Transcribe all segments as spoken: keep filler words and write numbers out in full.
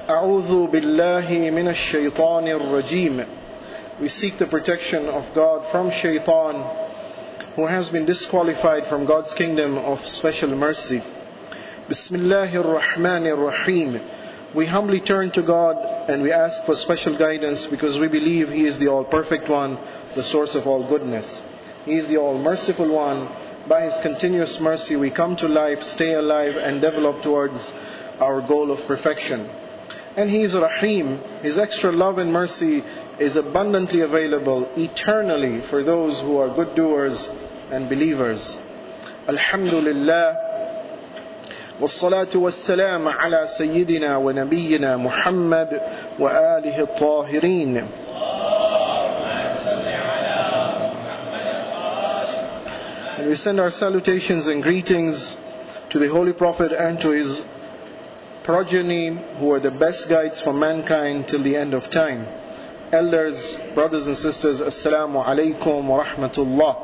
أعوذ بالله من الشيطان الرجيم. We seek the protection of God from shaitan, who has been disqualified from God's kingdom of special mercy. Bismillahir Rahmanir Rahim. We humbly turn to God and we ask for special guidance because we believe He is the all-perfect one, the source of all goodness. He is the all-merciful one. By His continuous mercy we come to life, stay alive and develop towards our goal of perfection. And He is Rahim. His extra love and mercy is abundantly available eternally for those who are good doers and believers. Alhamdulillah. والصلاة والسلام على سيدنا ونبينا محمد وآله الطاهرين. And we send our salutations and greetings to the Holy Prophet and to his progeny, who are the best guides for mankind till the end of time. Elders, brothers and sisters, Assalamu alaikum wa rahmatullah.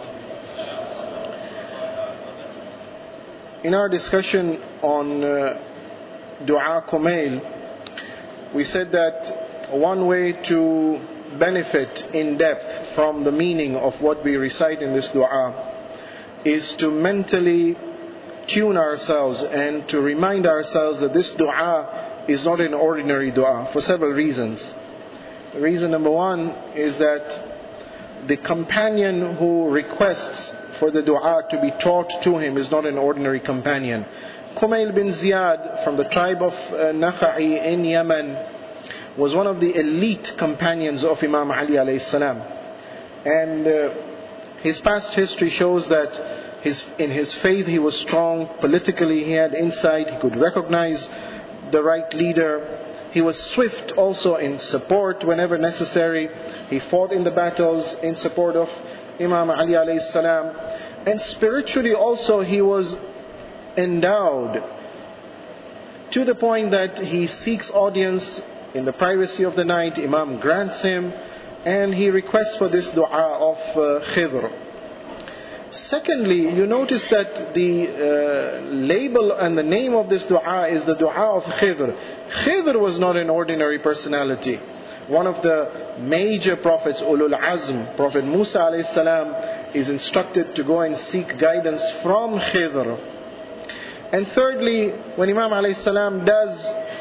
In our discussion on uh, Dua Kumail, we said that one way to benefit in depth from the meaning of what we recite in this dua is to mentally tune ourselves and to remind ourselves that this dua is not an ordinary dua for several reasons. Reason number one is that the companion who requests for the dua to be taught to him is not an ordinary companion. Kumail bin Ziyad from the tribe of uh, Nakha'i in Yemen was one of the elite companions of Imam Ali alayhi salam. And uh, his past history shows that his, in his faith he was strong. Politically he had insight. He could recognize the right leader. He was swift also in support whenever necessary. He fought in the battles in support of Imam Ali alayhi salam. And spiritually also he was endowed to the point that he seeks audience in the privacy of the night. Imam grants him and he requests for this dua of uh, Khidr. Secondly, you notice that the uh, label and the name of this dua is the dua of Khidr. Khidr was not an ordinary personality. One of the major prophets, Ulul Azm, Prophet Musa alayhi salam, is instructed to go and seek guidance from Khidr. And thirdly, when Imam alayhi salam does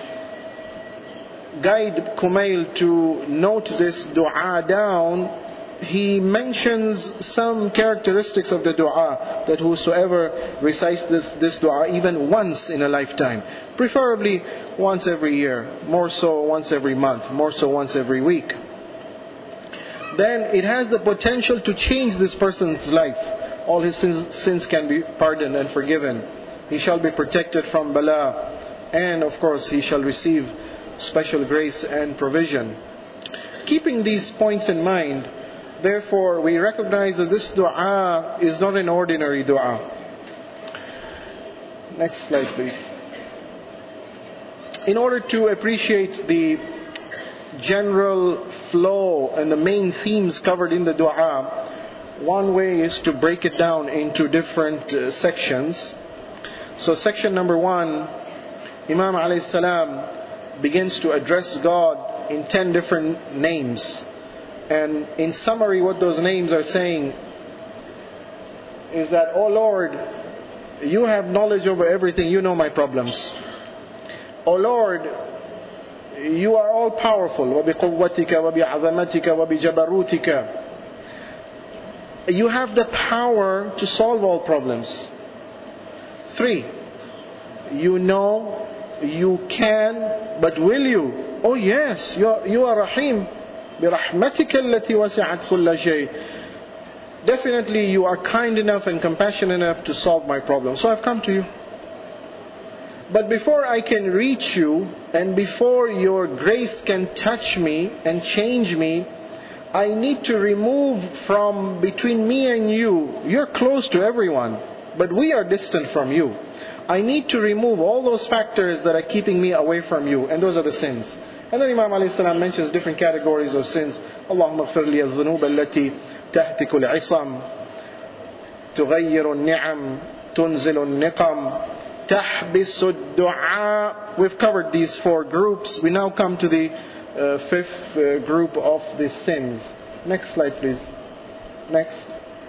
guide Kumail to note this dua down, he mentions some characteristics of the dua, that whosoever recites this, this dua even once in a lifetime, preferably once every year, more so once every month, more so once every week, then it has the potential to change this person's life. All his sins, sins can be pardoned and forgiven. He shall be protected from bala, and of course he shall receive special grace and provision. Keeping these points in mind, therefore, we recognize that this dua is not an ordinary dua. Next slide, please. In order to appreciate the general flow and the main themes covered in the dua, one way is to break it down into different uh, sections. So section number one, Imam alayhi salam begins to address God in ten different names. And in summary, what those names are saying is that, oh Lord, you have knowledge over everything. You know my problems. Oh Lord, you are all powerful. وَبِقُوَّتِكَ وَبِعَظَمَتِكَ وَبِجَبَرُوتِكَ. You have the power to solve all problems. Three, you know, you can, but will you? Oh yes, you are, you are Rahim. بِرَحْمَتِكَ الَّتِي وَسِعَتْ كُلَّ شَيْءٍ. Definitely you are kind enough and compassionate enough to solve my problem. So I've come to you. But before I can reach you, and before your grace can touch me and change me, I need to remove from between me and you. You're close to everyone, but we are distant from you. I need to remove all those factors that are keeping me away from you, and those are the sins. And then Imam alayhi salam mentions different categories of sins. Allahumma ighfir li al-dhunub allati tahtiku al-'isam, tughayyiru al-ni'am, tunzilu al-niqam, tahbisu ad-du'a we've covered these four groups. We now come to the uh, fifth uh, group of the sins. Next slide, please. Next.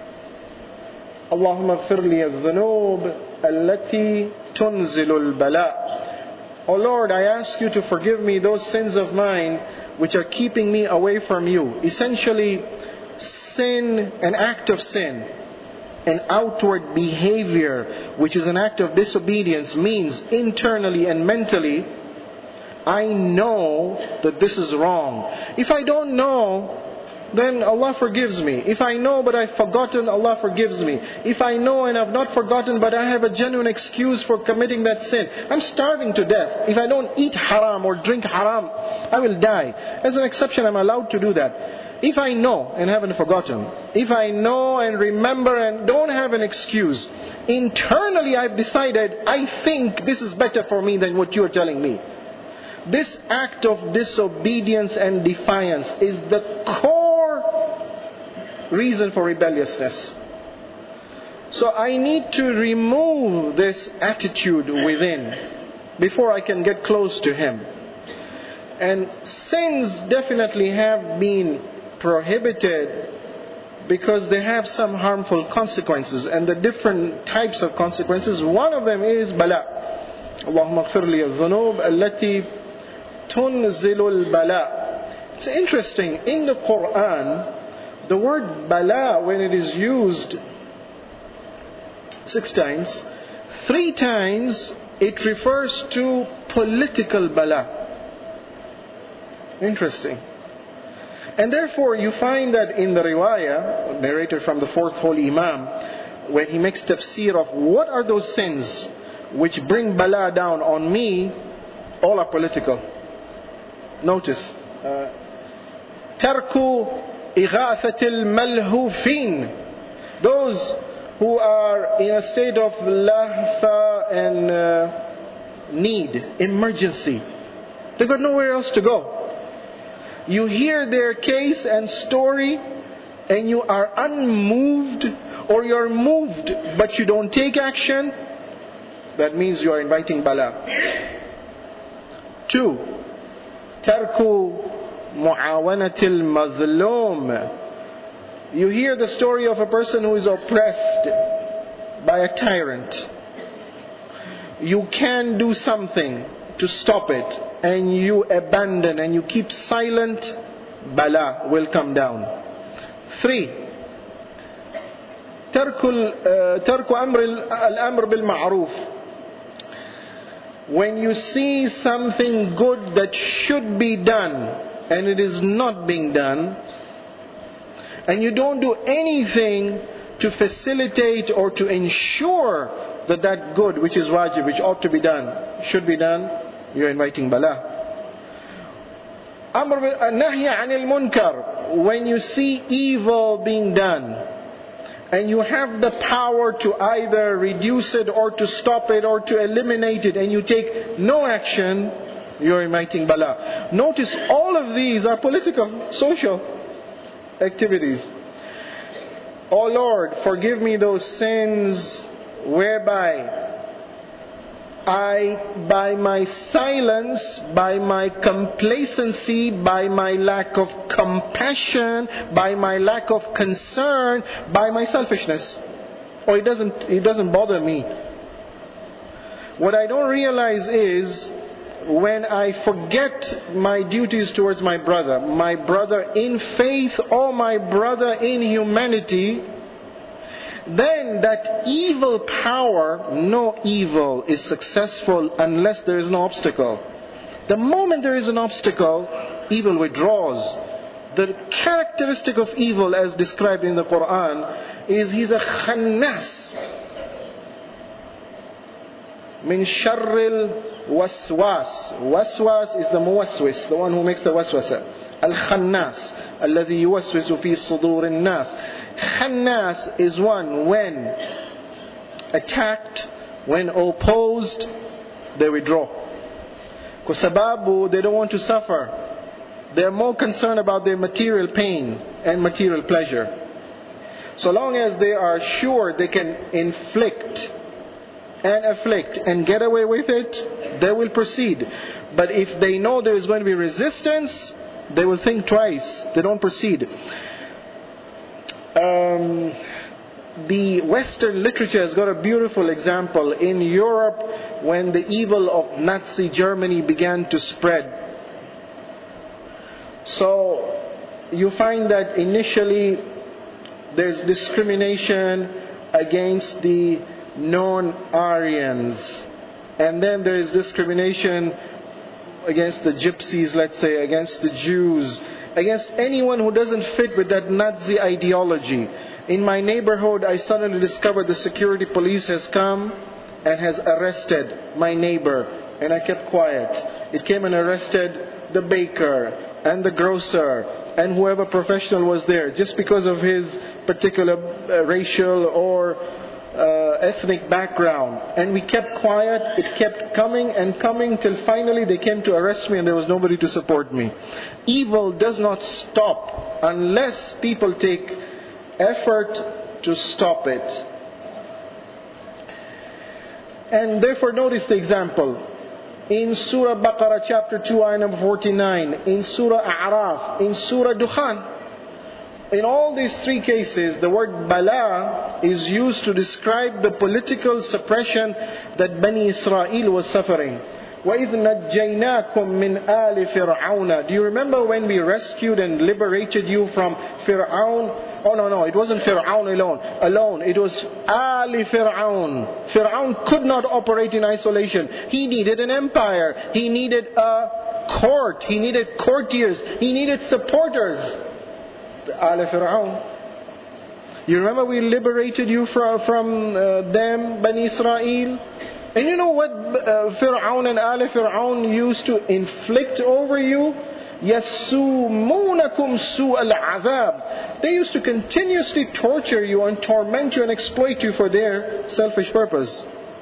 اللهم اغفر لي الذنوب التي تنزل البلاء. Oh Lord, I ask you to forgive me those sins of mine which are keeping me away from you. Essentially, sin, an act of sin, an outward behavior which is an act of disobedience, means internally and mentally, I know that this is wrong. If I don't know, then Allah forgives me. If I know but I've forgotten, Allah forgives me. If I know and I've not forgotten but I have a genuine excuse for committing that sin, I'm starving to death. If I don't eat haram or drink haram, I will die. As an exception, I'm allowed to do that. If I know and haven't forgotten, if I know and remember and don't have an excuse, internally I've decided, I think this is better for me than what you're telling me. This act of disobedience and defiance is the core reason for rebelliousness. So I need to remove this attitude within before I can get close to Him. And sins definitely have been prohibited because they have some harmful consequences, and the different types of consequences. One of them is bala. Allahumma ighfir li al-dhunub allati tunzilu al-bala. It's interesting, in the Quran, the word bala, when it is used six times, three times it refers to political bala. Interesting. And therefore you find that in the riwayah, narrated from the fourth holy Imam, when he makes tafsir of what are those sins which bring bala down on me, all are political. Notice, uh, tarku إغاثة الملهوفين, those who are in a state of lahfa and uh, need, emergency. They've got nowhere else to go. You hear their case and story and you are unmoved, or you're moved but you don't take action. That means you are inviting bala. Two, tarku mu'awanatil mazlum. You hear the story of a person who is oppressed by a tyrant. You can do something to stop it, and you abandon and you keep silent, bala will come down. Three, tarku al-amr bil-ma'ruf. When you see something good that should be done and it is not being done, and you don't do anything to facilitate or to ensure that that good which is wajib, which ought to be done, should be done, you're inviting bala. Amr nahy anil munkar. When you see evil being done and you have the power to either reduce it or to stop it or to eliminate it, and you take no action, you're inviting bala. Notice all of these are political, social activities. Oh Lord, forgive me those sins whereby I, by my silence, by my complacency, by my lack of compassion, by my lack of concern, by my selfishness. Or it doesn't, it doesn't bother me. What I don't realize is when I forget my duties towards my brother, my brother in faith or my brother in humanity, then that evil power, no evil is successful unless there is no obstacle. The moment there is an obstacle, evil withdraws. The characteristic of evil as described in the Quran is he's a khannas. Min sharril waswas. Waswas is the muwaswis, the one who makes the waswasa. Al-khannas, alladhi yuwaswisu fi sudur al-nas. Khannas is one when attacked, when opposed, they withdraw. Kusababu, they don't want to suffer. They are more concerned about their material pain and material pleasure. So long as they are sure they can inflict and afflict and get away with it, they will proceed. But if they know there is going to be resistance, they will think twice. They don't proceed. Um, the Western literature has got a beautiful example. In Europe, when the evil of Nazi Germany began to spread, so you find that initially there's discrimination against the non-Aryans, and then there is discrimination against the gypsies, let's say, against the Jews, against anyone who doesn't fit with that Nazi ideology. In my neighborhood, I suddenly discovered the security police has come and has arrested my neighbor, and I kept quiet. It came and arrested the baker and the grocer and whoever professional was there, just because of his particular uh, racial or uh, ethnic background. And we kept quiet. It kept coming and coming till finally they came to arrest me, and there was nobody to support me. Evil does not stop unless people take effort to stop it. And therefore notice the example. In Surah Baqarah chapter two, ayah number forty-nine, in Surah A'raf, in Surah Dukhan. In all these three cases, the word bala is used to describe the political suppression that Bani Israel was suffering. وَإِذْ نَجَّيْنَاكُمْ مِنْ آلِ فِرْعَوْنَ. Do you remember when we rescued and liberated you from Fir'aun? Oh no, no, it wasn't Fir'aun alone. Alone, it was Ali Fir'aun. Fir'aun could not operate in isolation. He needed an empire. He needed a court. He needed courtiers. He needed supporters. Ali Fir'aun. You remember we liberated you from, from uh, them, Bani Israel? And you know what uh, Fir'aun and Ali Fir'aun used to inflict over you? يَسُومُونَكُمْ سُوءَ الْعَذَابِ. They used to continuously torture you and torment you and exploit you for their selfish purpose.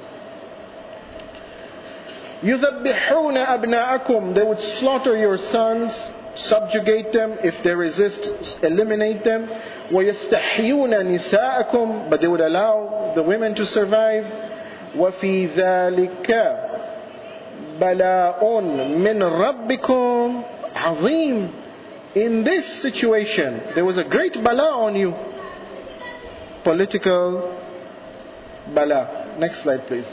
يُذَبِّحُونَ أَبْنَاءَكُمْ. They would slaughter your sons, subjugate them. If they resist, eliminate them. وَيَسْتَحْيُونَ نِسَاءَكُمْ. But they would allow the women to survive. وَفِي ذَلِكَ بَلَاءٌ مِّن رَبِّكُمْ عَظِيمٌ. In this situation, there was a great bala on you. Political bala. Next slide, please.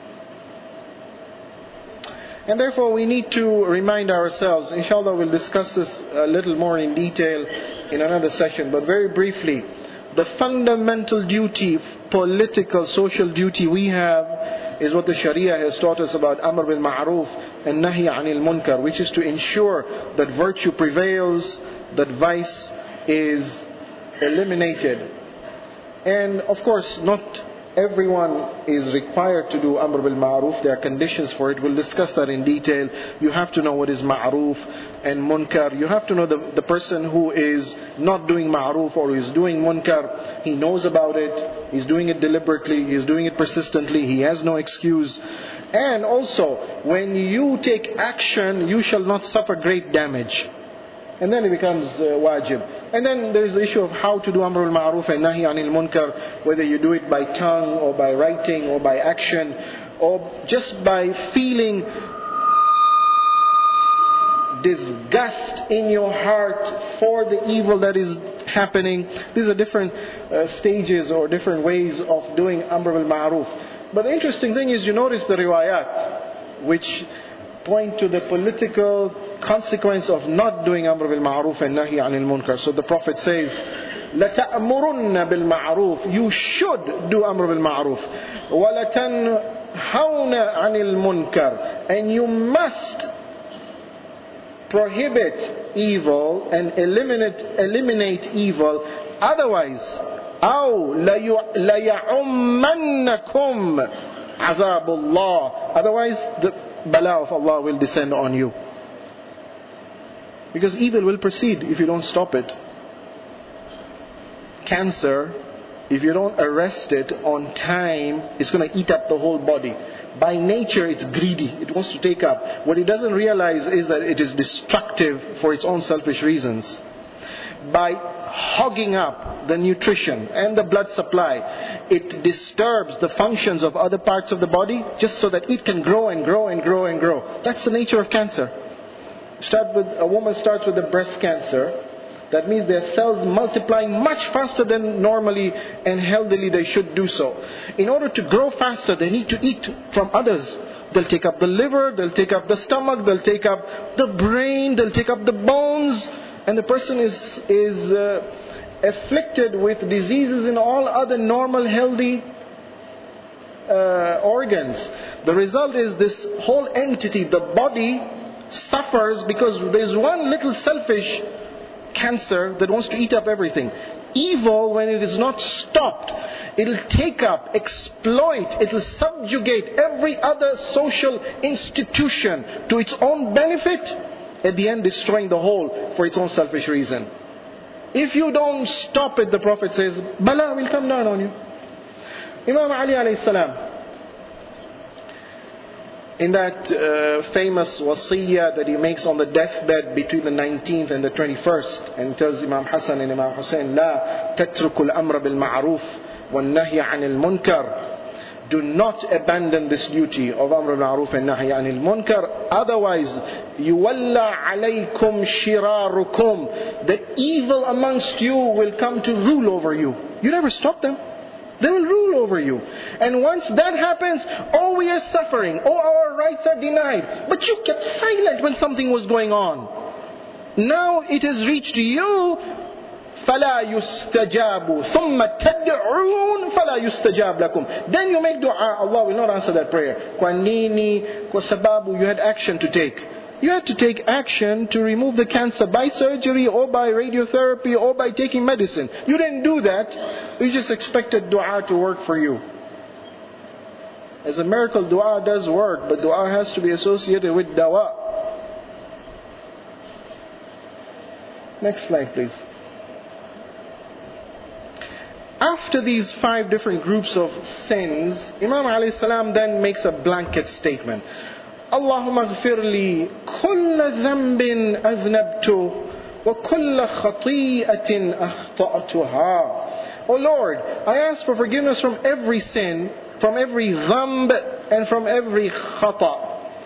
And therefore, we need to remind ourselves, inshallah we'll discuss this a little more in detail in another session, but very briefly, the fundamental duty, political, social duty we have is what the Sharia has taught us about Amr bil Ma'ruf and Nahi Anil Munkar, which is to ensure that virtue prevails, that vice is eliminated. And of course, not everyone is required to do Amr bil Ma'ruf. There are conditions for it. We'll discuss that in detail. You have to know what is Ma'ruf and Munkar. You have to know the, the person who is not doing Ma'ruf or is doing Munkar. He knows about it. He's doing it deliberately. He's doing it persistently. He has no excuse. And also, when you take action, you shall not suffer great damage. And then it becomes uh, wajib. And then there is the issue of how to do Amr al-Ma'ruf and Nahi Anil Munkar, whether you do it by tongue or by writing or by action or just by feeling disgust in your heart for the evil that is happening. These are different uh, stages or different ways of doing Amr al-Ma'ruf. But the interesting thing is, you notice the riwayat which point to the political consequence of not doing Amr bil Ma'ruf and Nahi Anil Munkar. So the Prophet says, لَتَأْمُرُنَّ بِالْمَعْرُوفِ. You should do Amr bil Ma'ruf. وَلَتَنْهَوْنَ عَنِ الْمُنْكَرِ. And you must prohibit evil and eliminate eliminate evil. Otherwise, أَوْ لَيَعُمَّنَّكُمْ عَذَابُ اللَّهِ. Otherwise, the bala of Allah will descend on you. Because evil will proceed if you don't stop it. Cancer, if you don't arrest it on time, it's going to eat up the whole body. By nature, it's greedy. It wants to take up. What it doesn't realize is that it is destructive for its own selfish reasons. by hogging up the nutrition and the blood supply, it disturbs the functions of other parts of the body just so that it can grow and grow and grow and grow. That's the nature of cancer. Start with a woman starts with a breast cancer. That means their cells multiplying much faster than normally and healthily they should do so. In order to grow faster, they need to eat from others. They'll take up the liver, they'll take up the stomach, they'll take up the brain, they'll take up the bones. And the person is, is uh, afflicted with diseases in all other normal, healthy uh, organs. The result is this whole entity, the body, suffers because there's one little selfish cancer that wants to eat up everything. Evil, when it is not stopped, it'll take up, exploit, it'll subjugate every other social institution to its own benefit, at the end destroying the whole for its own selfish reason. If you don't stop it, the Prophet says, Bala will come down on you. Imam Ali alayhi salam, in that uh, famous wasiyah that he makes on the deathbed between the nineteenth and the twenty-first, and tells Imam Hassan and Imam Hussein, لا تتركوا الأمر بالمعروف والنهي عن المنكر. Do not abandon this duty of Amr al-Ma'ruf and Nahy anil Munkar. Otherwise, يُوَلَّى عَلَيْكُمْ شِرَارُكُمْ. The evil amongst you will come to rule over you. You never stop them. They will rule over you. And once that happens, oh, we are suffering. Oh, our rights are denied. But you kept silent when something was going on. Now it has reached you. فَلَا يُسْتَجَابُ ثُمَّ تَدْعُونَ فَلَا يُسْتَجَابْ لَكُمْ. Then you make dua, Allah will not answer that prayer. Kwa nini, kwa sababu, you had action to take. You had to take action to remove the cancer by surgery or by radiotherapy or by taking medicine. You didn't do that. You just expected dua to work for you. As a miracle, dua does work, but dua has to be associated with dawa. Next slide, please. After these five different groups of sins, Imam alayhi salam then makes a blanket statement. Allahumma ghfir li kulla dhanbin aznabtu wa kulla khati'atin akhta'tuha. O Lord, I ask for forgiveness from every sin, from every dhanb, and from every khata'.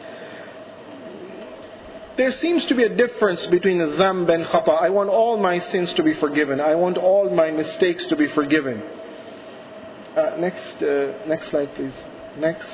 There seems to be a difference between dhanb and khata. I want all my sins to be forgiven. I want all my mistakes to be forgiven. Uh, next, uh, next slide, please. Next.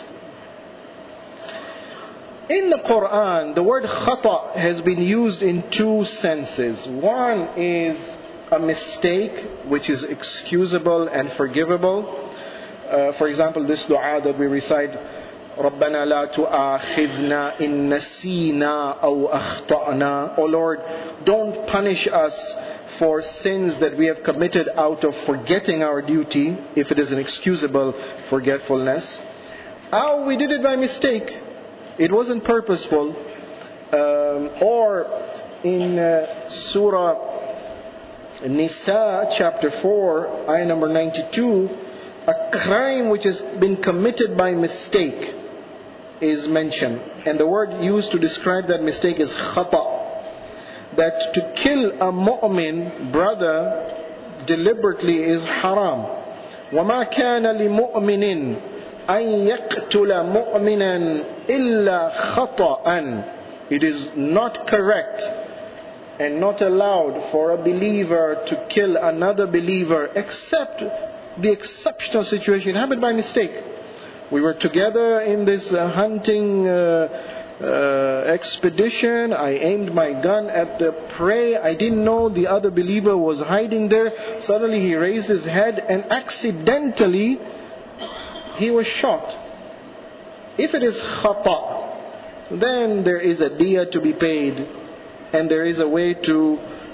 In the Quran, the word khata has been used in two senses. One is a mistake, which is excusable and forgivable. Uh, for example, this dua that we recite, رَبَّنَا لَا تُؤَاخِذْنَا إِن نَسِينَا أَوْ أَخْطَأْنَا. Oh Lord, don't punish us for sins that we have committed out of forgetting our duty, if it is an excusable forgetfulness. Oh, we did it by mistake. It wasn't purposeful. Um, or in uh, Surah Nisa, chapter four, ayah number ninety-two, a crime which has been committed by mistake is mentioned. And the word used to describe that mistake is khata. That to kill a mu'min brother deliberately is haram. وَمَا كَانَ لِمُؤْمِنٍ أَن يَقْتُلَ مُؤْمِنًا إِلَّا خَطَأً. It is not correct and not allowed for a believer to kill another believer except the exceptional situation. It happened by mistake. We were together in this uh, hunting uh, uh, expedition. I aimed my gun at the prey. I didn't know the other believer was hiding there. Suddenly he raised his head and accidentally he was shot. If it is khata, then there is a diya to be paid, and there is a way to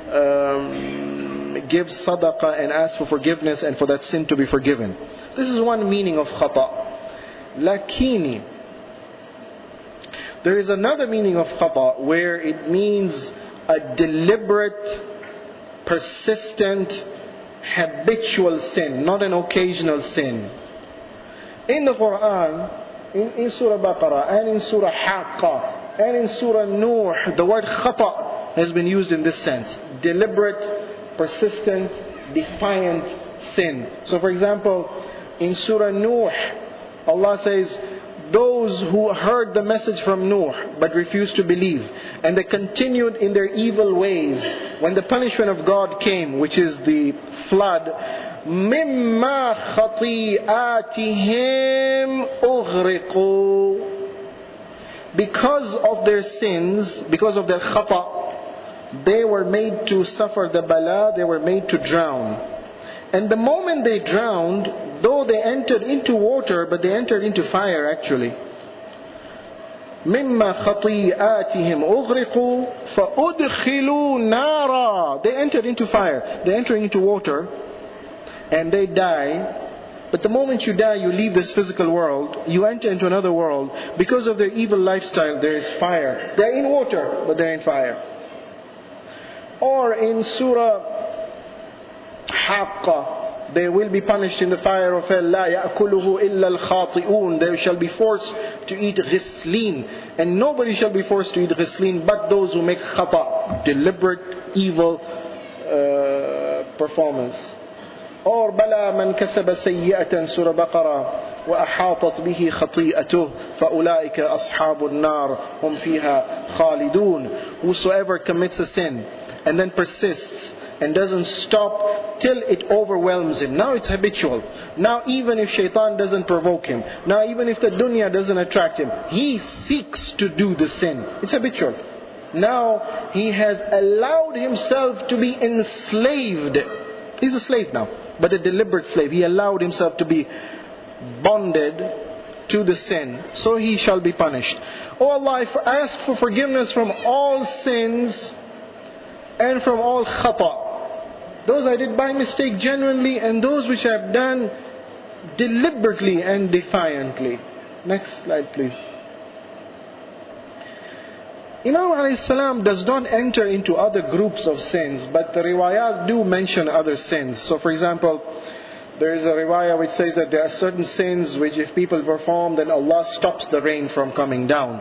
um, give sadaqah and ask for forgiveness and for that sin to be forgiven. This is one meaning of khata. Lakini, there is another meaning of khata where it means a deliberate, persistent, habitual sin, not an occasional sin. In the Quran, in, in Surah Baqarah and in Surah Haqqa and in Surah Nuh, the word khata has been used in this sense. Deliberate, persistent, defiant sin. So for example, in Surah Nuh, Allah says, those who heard the message from Nuh but refused to believe, and they continued in their evil ways, when the punishment of God came, which is the flood, مِمَّا خَطِيئَاتِهِمْ أُغْرِقُوا, because of their sins, because of their khata, they were made to suffer the bala, they were made to drown. And the moment they drowned, though they entered into water, but they entered into fire actually. مِمَّا خَطِيئَاتِهِمْ أُغْرِقُوا فَأُدْخِلُوا نَارًا, they entered into fire, they entering into water, and they die. But the moment you die, you leave this physical world, you enter into another world. Because of their evil lifestyle, there is fire. They're in water, but they're in fire. Or in Surah Haqqa, they will be punished in the fire of hell. لا يأكله إلا الخاطئون, they shall be forced to eat ghislin, and nobody shall be forced to eat ghislin but those who make khata, deliberate evil uh, performance. Or بلى من كسب سيئة, Surah Baqarah, وأحاطت به خطيئته فأولئك أصحاب النار هم فيها خالدون. Whosoever commits a sin and then persists and doesn't stop till it overwhelms him. Now it's habitual. Now even if shaitan doesn't provoke him, now even if the dunya doesn't attract him, he seeks to do the sin. It's habitual. Now he has allowed himself to be enslaved. He's a slave now, but a deliberate slave. He allowed himself to be bonded to the sin, so he shall be punished. Oh Allah, I ask for forgiveness from all sins and from all khata, those I did by mistake genuinely, and those which I have done deliberately and defiantly. Next slide please. Imam alayhi salam does not enter into other groups of sins, but the riwayat do mention other sins. So for example, there is a riwayah which says that there are certain sins which if people perform, then Allah stops the rain from coming down.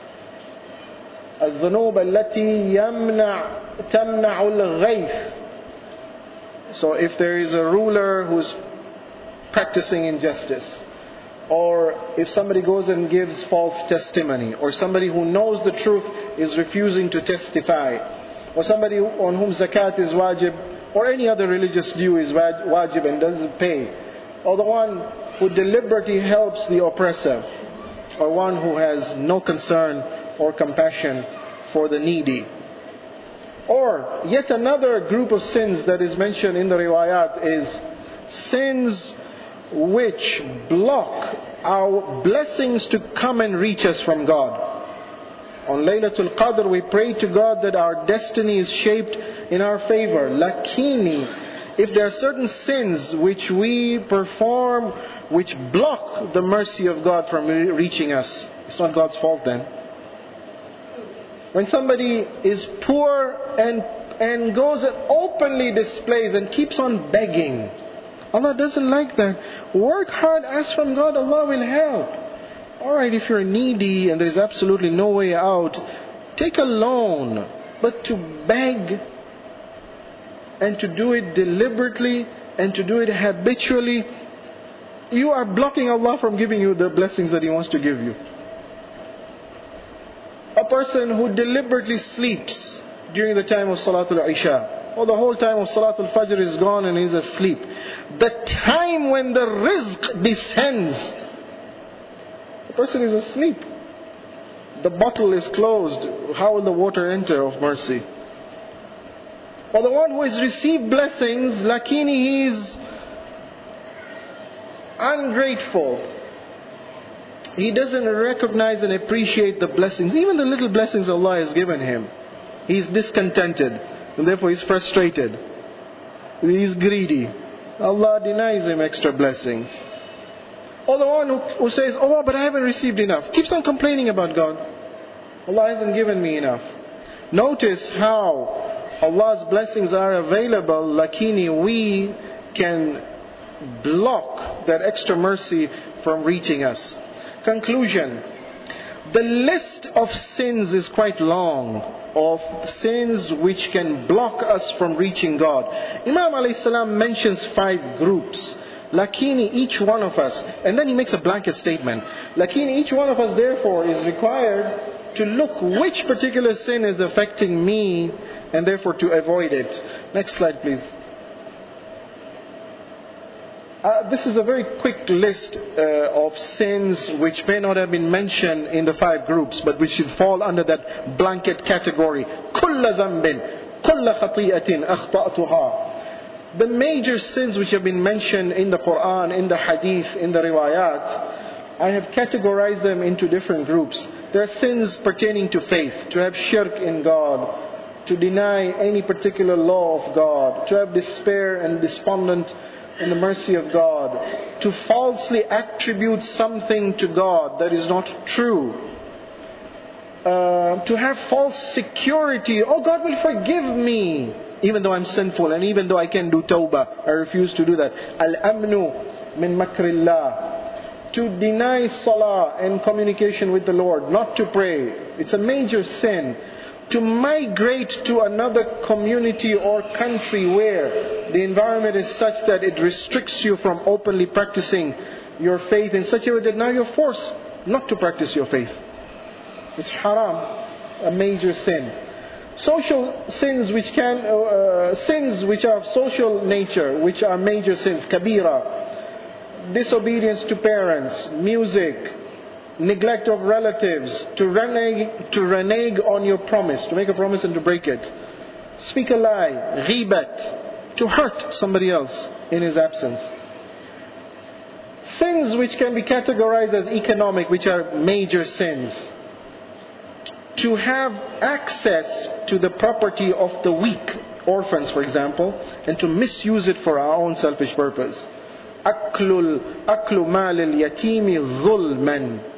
الذنوب التي يمنع تمنع الغيث. So if there is a ruler who's practicing injustice, or if somebody goes and gives false testimony, or somebody who knows the truth is refusing to testify, or somebody on whom zakat is wajib, or any other religious due is wajib and doesn't pay, or the one who deliberately helps the oppressor, or one who has no concern or compassion for the needy. Or yet another group of sins that is mentioned in the riwayat is sins which block our blessings to come and reach us from God. On Laylatul Qadr we pray to God that our destiny is shaped in our favor. Lakini, if there are certain sins which we perform which block the mercy of God from reaching us, it's not God's fault then. When somebody is poor and and goes and openly displays and keeps on begging, Allah doesn't like that. Work hard, ask from God, Allah will help. Alright, if you're needy and there's absolutely no way out, take a loan. But to beg and to do it deliberately and to do it habitually, you are blocking Allah from giving you the blessings that He wants to give you. A person who deliberately sleeps during the time of Salatul Isha, or the whole time of Salatul Fajr is gone and he's asleep. The time when the rizq descends, the person is asleep. The bottle is closed. How will the water enter of mercy? Or the one who has received blessings, lakini he is ungrateful. He doesn't recognize and appreciate the blessings, even the little blessings Allah has given him. He's discontented, and therefore he's frustrated. He's greedy. Allah denies him extra blessings. Or the one who, who says, oh, but I haven't received enough. Keeps on complaining about God. Allah hasn't given me enough. Notice how Allah's blessings are available, lakini we can block that extra mercy from reaching us. Conclusion. The list of sins is quite long, of sins which can block us from reaching God. Imam alayhi salam mentions five groups. Lakini each one of us, and then he makes a blanket statement. Lakini each one of us therefore is required to look which particular sin is affecting me and therefore to avoid it. Next slide please. Uh, this is a very quick list uh, of sins which may not have been mentioned in the five groups, but which should fall under that blanket category. كُلَّ ذَنْبٍ كُلَّ خَطِيئَةٍ أَخْطَأْتُهَا. The major sins which have been mentioned in the Quran, in the Hadith, in the Riwayat, I have categorized them into different groups. There are sins pertaining to faith, to have shirk in God, to deny any particular law of God, to have despair and despondent in the mercy of God, to falsely attribute something to God that is not true, uh, to have false security. Oh, God will forgive me even though I'm sinful and even though I can do tawbah. I refuse to do that. Al-amnu min makrillah. To deny salah and communication with the Lord, not to pray. It's a major sin. To migrate to another community or country where the environment is such that it restricts you from openly practicing your faith in such a way that now you're forced not to practice your faith. It's haram, a major sin. Social sins which can, uh, sins which are of social nature, which are major sins, kabira, disobedience to parents, music, neglect of relatives, to renege, to renege on your promise, to make a promise and to break it, speak a lie, ghibat, to hurt somebody else in his absence. Sins which can be categorized as economic, which are major sins. To have access to the property of the weak, orphans for example, and to misuse it for our own selfish purpose. Aklul, aklu mal al-yatimi zulman.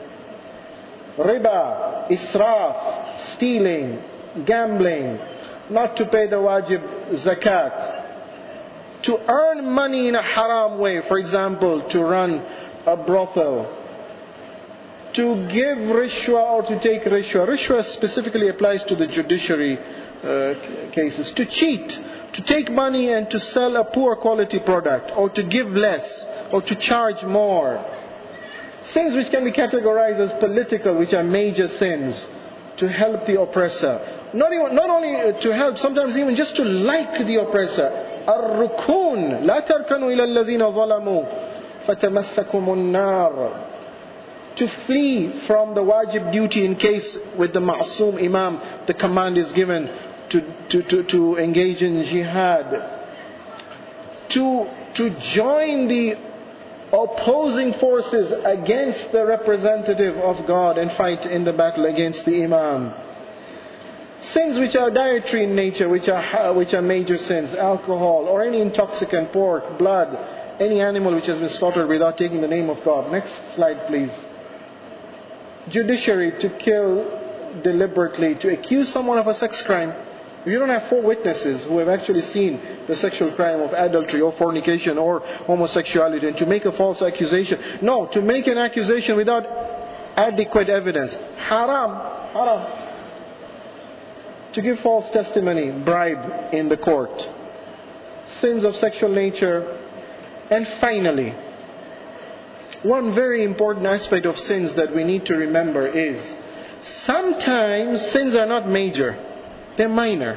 Riba, israf, stealing, gambling, not to pay the wajib zakat, to earn money in a haram way, for example, to run a brothel, to give rishwa or to take rishwa. Rishwa specifically applies to the judiciary uh, cases. To cheat, to take money and to sell a poor quality product, or to give less, or to charge more. Sins which can be categorized as political, which are major sins. To help the oppressor. Not even, not only to help, sometimes even just to like the oppressor. Ar-rukun. La tarkanu ila alladhina zalamu. Fatamassakumun nar. To flee from the wajib duty in case with the ma'soom imam, the command is given to, to, to, to engage in jihad. To, to join the opposing forces against the representative of God and fight in the battle against the imam. Sins which are dietary in nature, which are which are major sins, alcohol or any intoxicant, pork, blood, any animal which has been slaughtered without taking the name of God. Next slide please. Judiciary, to kill deliberately, to accuse someone of a sex crime. If you don't have four witnesses who have actually seen the sexual crime of adultery or fornication or homosexuality, and to make a false accusation. No, to make an accusation without adequate evidence. Haram. Haram. To give false testimony, bribe in the court. Sins of sexual nature. And finally, one very important aspect of sins that we need to remember is sometimes sins are not major. They're minor.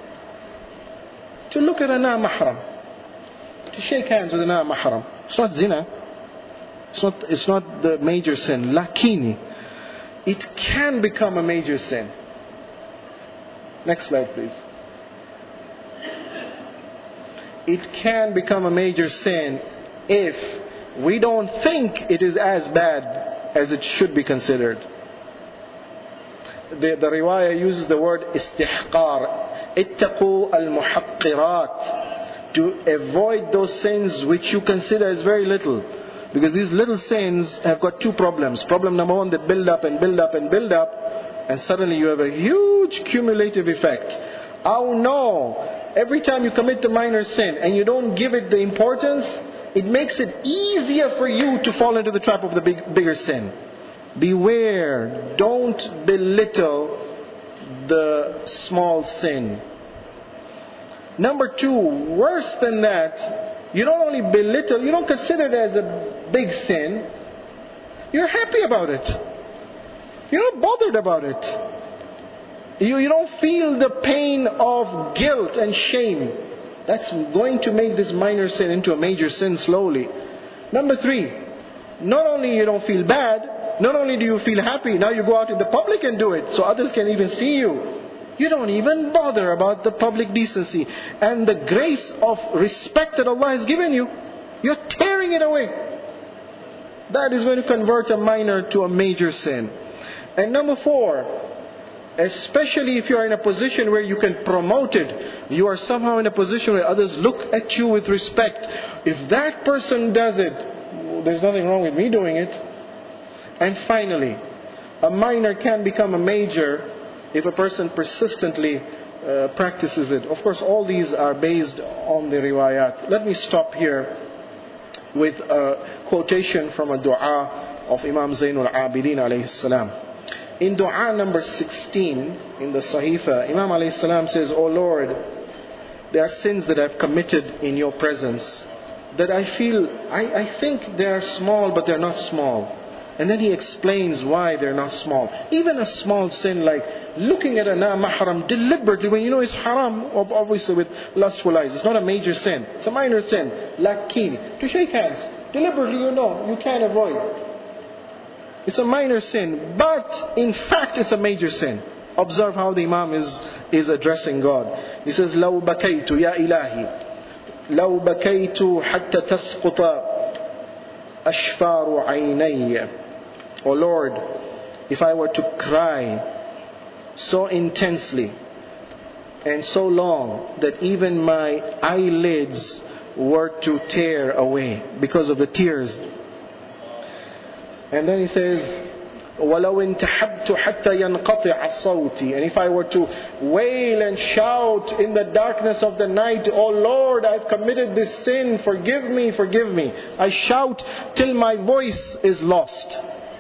To look at a na-mahram, to shake hands with a na-mahram, it's not zina. It's not, it's not the major sin. Lakini, it can become a major sin. Next slide please. It can become a major sin if we don't think it is as bad as it should be considered. The, the riwayah uses the word istihqar. Ittaqu al-muhaqqirat. To avoid those sins which you consider as very little. Because these little sins have got two problems. Problem number one, they build up and build up and build up. And suddenly you have a huge cumulative effect. Oh no! Every time you commit the minor sin and you don't give it the importance, it makes it easier for you to fall into the trap of the big, bigger sin. beware, don't belittle the small sin. Number two, worse than that, you don't only belittle, you don't consider it as a big sin, you're happy about it. You're not bothered about it. You, you don't feel the pain of guilt and shame. That's going to make this minor sin into a major sin slowly. Number three, not only you don't feel bad, not only do you feel happy, now you go out in the public and do it so others can even see you. You don't even bother about the public decency and the grace of respect that Allah has given you. You're tearing it away. That is going to convert a minor to a major sin. And number four, especially if you are in a position where you can promote it, you are somehow in a position where others look at you with respect. If that person does it, there's nothing wrong with me doing it. And finally, a minor can become a major if a person persistently uh, practices it. Of course, all these are based on the riwayat. Let me stop here with a quotation from a dua of Imam Zainul Abidin alayhi salam. In dua number sixteen in the Sahifa, Imam alayhi salam says, "O Lord, there are sins that I've committed in your presence that I feel, I, I think they are small, but they're not small." And then he explains why they're not small. Even a small sin like looking at a mahram deliberately when you know it's haram, obviously with lustful eyes. It's not a major sin. It's a minor sin. Lakin, to shake hands, deliberately you know, you can't avoid. It's a minor sin, but in fact it's a major sin. Observe how the Imam is, is addressing God. He says, لَوْ بَكَيْتُ يَا إِلَهِ لَوْ بَكَيْتُ حَتَّى تَسْقُطَ أَشْفَارُ عَيْنَيَّ. O Lord, if I were to cry so intensely and so long that even my eyelids were to tear away because of the tears. And then he says, وَلَوْ انْتَحَبْتُ حَتَّى يَنْقَطِعَ صَوْتِي. And if I were to wail and shout in the darkness of the night, "O Lord, I've committed this sin, forgive me, forgive me." I shout till my voice is lost.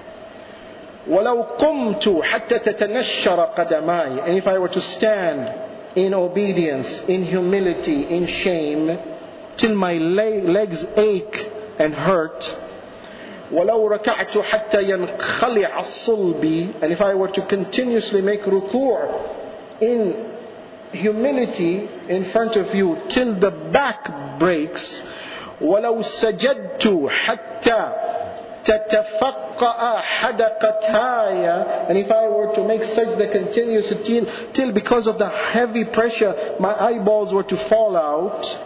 وَلَوْ قُمْتُ حَتَّى تَتَنَشَّرَ قَدَمَاي. And if I were to stand in obedience, in humility, in shame, till my legs ache and hurt. وَلَوْ رَكَعْتُ حَتَّى يَنْخَلِعَ الصُّلْبِ. And if I were to continuously make ruku' in humility in front of you till the back breaks. وَلَوْ سَجَدْتُ حَتَّى تَتَفَقَّأَ حَدَقَتَايَ. And if I were to make sajda continuously till, till because of the heavy pressure my eyeballs were to fall out.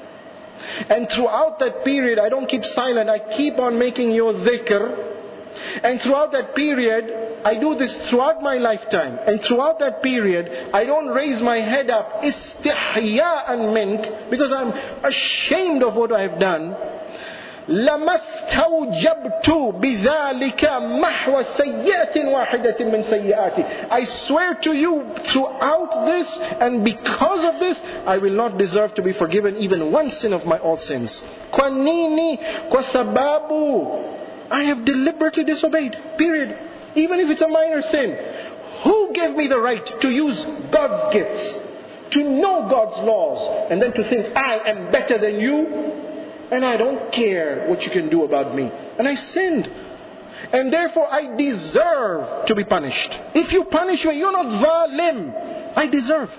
And throughout that period, I don't keep silent. I keep on making your dhikr. And throughout that period, I do this throughout my lifetime. And throughout that period, I don't raise my head up, istihya'an mink, because I'm ashamed of what I have done. لَمَا اسْتَوْجَبْتُ بِذَلِكَ مَحْوَ سَيِّئَةٍ وَاحِدَةٍ مِنْ سَيِّئَاتِ. I swear to you, throughout this and because of this, I will not deserve to be forgiven even one sin of my all sins. Kwa nini? Kwa sababu I have deliberately disobeyed. Period. Even if it's a minor sin. Who gave me the right to use God's gifts, to know God's laws, and then to think I am better than you? And I don't care what you can do about me. And I sinned. And therefore I deserve to be punished. If you punish me, you're not zalim. I deserve.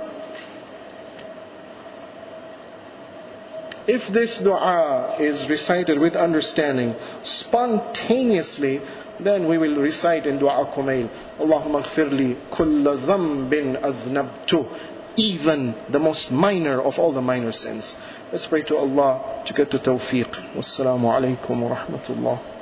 If this dua is recited with understanding, spontaneously, then we will recite in Dua Kumail, Allahumma ghfirli kulla dhanbin adhnabtu. Even the most minor of all the minor sins. Let's pray to Allah to get to tawfiq. Wassalamu alaikum wa rahmatullah.